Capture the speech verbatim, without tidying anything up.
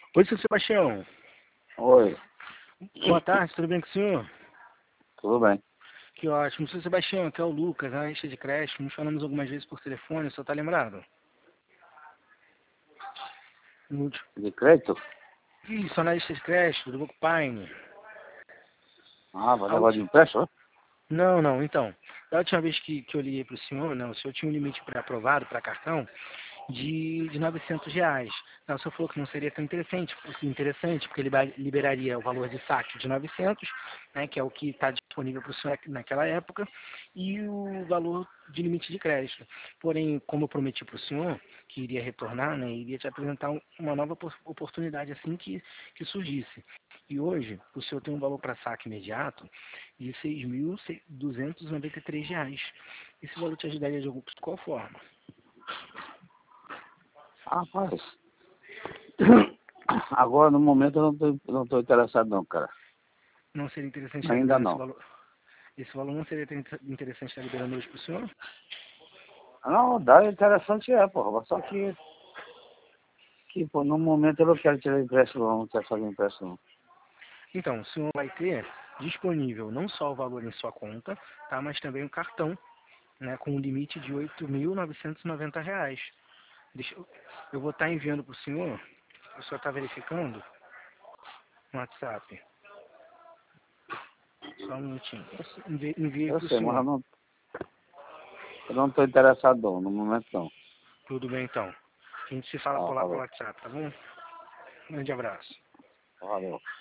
Oi, seu Sebastião. Oi, Boa tarde, tudo bem com o senhor? tudo bem. Que ótimo. Seu Sebastião, aqui é o Lucas, analista de crédito. Nos falamos algumas vezes por telefone, o senhor tá lembrado? Muito. De crédito? Isso, analista de crédito, do Banco Pine. Ah, vai A levar de ulti- empréstimo? Não, não, então. Da última vez que, que eu liguei para o senhor, não, o senhor tinha um limite pré-aprovado para cartão de, de novecentos reais. Não, o senhor falou que não seria tão interessante, porque, interessante, porque ele ba- liberaria o valor de saque de novecentos, né, que é o que está disponível para o senhor naquela época, e o valor de limite de crédito. Porém, como eu prometi para o senhor, que iria retornar, né, iria te apresentar um- uma nova opor- oportunidade assim que, que surgisse. E hoje, o senhor tem um valor para saque imediato de seis mil duzentos e noventa e três reais. Esse valor te ajudaria de alguma de qual forma? Ah, rapaz, agora no momento eu não tô, eu não tô interessado não, cara. Não seria interessante estar Ainda liberando esse não. valor? Esse valor não seria ter- interessante estar liberando hoje para o senhor? Não, dá interessante é, porra. Só que, que pô, no momento eu não quero tirar empréstimo, não, não quero fazer empréstimo. Então, o senhor vai ter disponível não só o valor em sua conta, tá, mas também o cartão, né, com um limite de oito mil novecentos e noventa reais. Deixa eu, eu vou estar enviando para o senhor, o senhor está verificando no WhatsApp. Só um minutinho. Eu sei, Envi- Enviei eu para o sei, mas eu senhor. não, eu não tô interessado não, no momento não. Tudo bem, então. A gente se fala Ah, por lá pelo falou. WhatsApp, tá bom? Um grande abraço. Valeu.